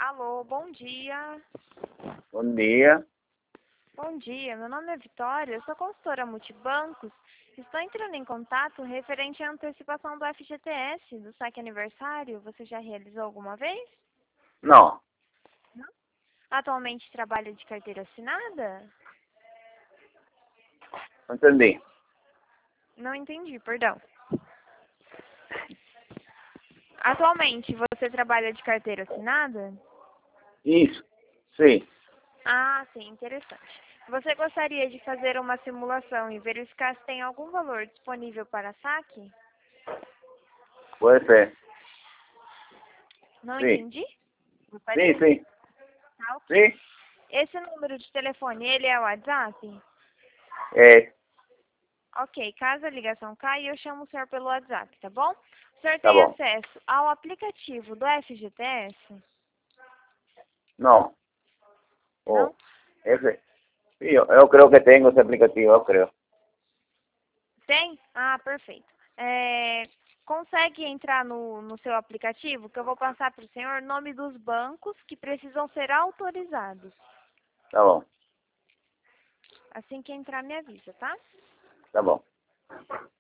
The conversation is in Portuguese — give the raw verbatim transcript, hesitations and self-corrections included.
Alô, bom dia. Bom dia. Bom dia, meu nome é Vitória, eu sou consultora multibancos. Estou entrando em contato referente à antecipação do F G T S, do saque aniversário. Você já realizou alguma vez? Não, Não. Atualmente trabalha de carteira assinada? não entendi. Não entendi, perdão. Atualmente você trabalha de carteira assinada? Isso, sim, Ah, sim, interessante. Você gostaria de fazer uma simulação e verificar se tem algum valor disponível para saque? pode ser. Não Sim, entendi? sim, Gostaria? sim, Tá, ok. sim, Esse número de telefone, ele é o WhatsApp? é, Ok, caso a ligação caia, eu chamo o senhor pelo WhatsApp, tá bom? O senhor tá tem bom. acesso ao aplicativo do F G T S? Não, oh, Não? ese, sí, yo, yo creo que tengo ese aplicativo, yo creo. Tem? Ah, perfeito. É, consegue entrar no, no seu aplicativo, que eu vou passar para o senhor o nome dos bancos que precisam ser autorizados. Tá bom, Assim que entrar, me avisa, tá? tá bom.